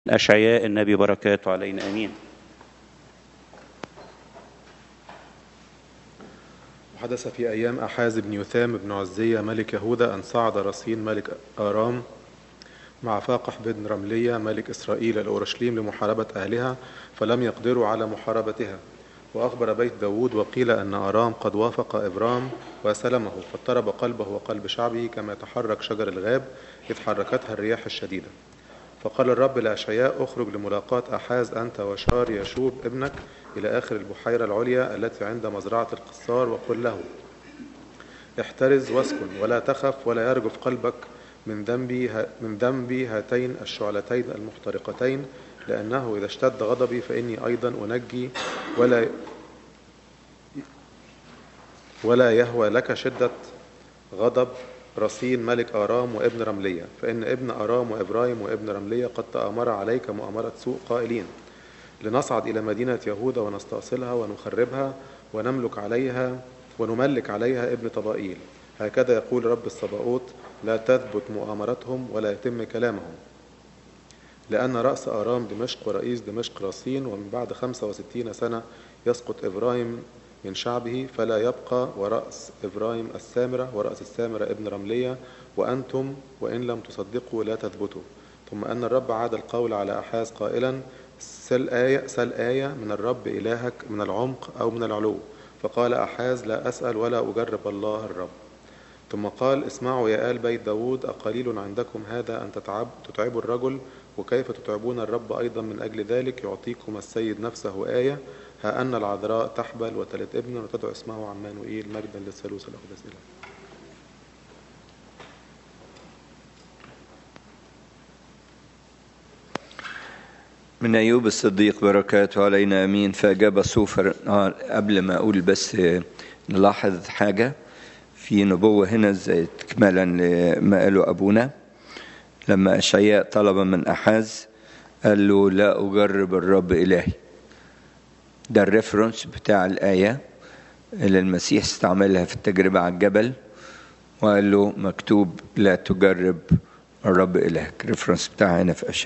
أشعياء النبي بركاته علينا آمين. وحدث في أيام أحاز بن يثام بن عزية ملك يهوذا أن صعد رصين ملك آرام مع فاقح بن رملية ملك إسرائيل إلى أورشليم لمحاربة أهلها، فلم يقدروا على محاربتها. وأخبر بيت داود وقيل أن آرام قد وافق إبرام وسلمه، فاضطرب قلبه وقلب شعبه كما يتحرك شجر الغاب إذ حركتها الرياح الشديدة. فقال الرب لأشعياء: اخرج لملاقاة أحاز أنت وشار يشوب ابنك إلى آخر البحيرة العليا التي عند مزرعة القصار، وقل له: احترز واسكن ولا تخف ولا يرجف قلبك من ذنبي هاتين الشعلتين المحترقتين، لأنه إذا اشتد غضبي فإني أيضا أنجي، ولا يهوى لك شدة غضب رصين ملك آرام وابن رملية، فإن ابن آرام وإبراهيم وابن رملية قد تآمر عليك مؤامرة سوء قائلين: لنصعد إلى مدينة يهوذا ونستأصلها ونخربها ونملك عليها ابن طبائيل. هكذا يقول رب الصباؤوت: لا تثبت مؤامرتهم ولا يتم كلامهم، لأن رأس آرام دمشق ورئيس دمشق رصين، ومن بعد 65 سنة يسقط إبراهيم من شعبه فلا يبقى، ورأس إبراهيم السامرة ورأس السامرة ابن رملية، وأنتم وإن لم تصدقوا لا تثبتوا. ثم أن الرب عاد القول على أحاز قائلا: سل آية من الرب إلهك من العمق أو من العلو. فقال أحاز: لا أسأل ولا أجرب الله الرب. ثم قال: اسمعوا يا آل بيت داود، أقليل عندكم هذا أن تتعبوا الرجل، وكيف تتعبون الرب أيضا؟ من أجل ذلك يعطيكم السيد نفسه آية: ها أن العذراء تحبل وتلد ابنا وتدعو اسمه عمانوئيل، مجدا للثالوث الأقدس إله. من أيوب الصديق بركاته علينا آمين. فأجاب صوفر. قبل ما أقول بس نلاحظ حاجة في نبوة هنا زي تكملا لما قاله أبونا، لما أشعياء طلب من أحاز قال له: لا أجرب الرب إلهي. ده الريفرنس بتاع الآية اللي المسيح استعملها في التجربة على الجبل، وقال له مكتوب: لا تجرب الرب إلهك. الريفرنس بتاعها هنا في أشعياء.